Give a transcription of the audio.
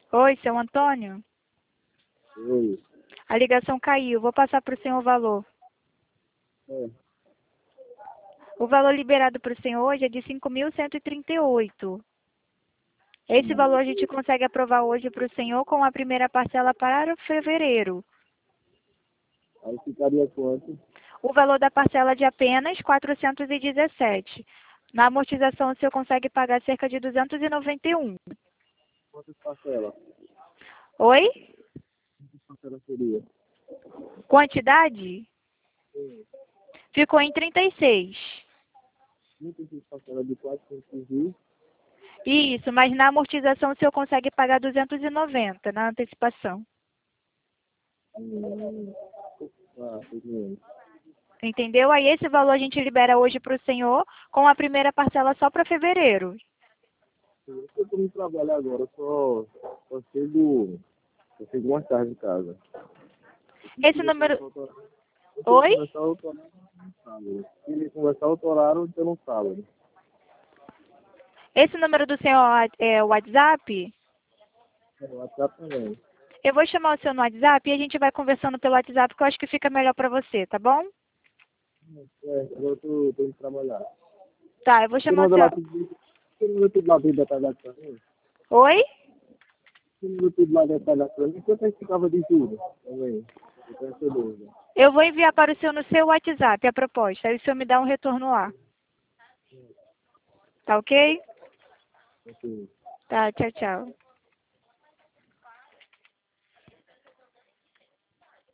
Oi, seu Antônio? Oi. A ligação caiu. Vou passar para o senhor o valor. É. O valor liberado para o senhor hoje é de 5.138. Esse valor a gente consegue aprovar hoje para o senhor com a primeira parcela para fevereiro. Aí ficaria quanto? O valor da parcela de apenas 417. Na amortização, o senhor consegue pagar cerca de 291. Quantas parcelas? Oi? Quantas parcelas seria? Quantidade? Ficou em 36. 36 parcelas de 420. Isso, mas na amortização o senhor consegue pagar 290 na antecipação. Entendi. Entendeu? Aí esse valor a gente libera hoje para o senhor com a primeira parcela só para fevereiro. Eu estou no trabalho agora, eu chego mais tarde em casa. Esse número... Eu queria Oi? conversar outro horário no sábado. Eu queria conversar outro horário então no sábado. Esse número do senhor é o WhatsApp? É, o WhatsApp também. Eu vou chamar o senhor no WhatsApp e a gente vai conversando pelo WhatsApp, que eu acho que fica melhor para você, tá bom? Agora eu tô indo trabalhar. Tá, eu vou Você chamar o manda lá senhor... tudo. Você manda tudo lá bem detalhado pra mim? Oi? Você manda tudo lá detalhado pra mim? Quanto é que ficava de tudo? Também. Eu tenho essa dúvida. Eu vou enviar para o senhor no seu WhatsApp a proposta, aí o senhor me dá um retorno lá. Tá ok? Assim, Tá, tchau, tchau.